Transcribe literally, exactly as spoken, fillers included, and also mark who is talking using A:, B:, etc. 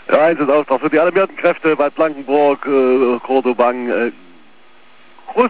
A: Ja, Einsatzaustrag für die alarmierten Kräfte bei Blankenburg, äh, Cordobang, äh,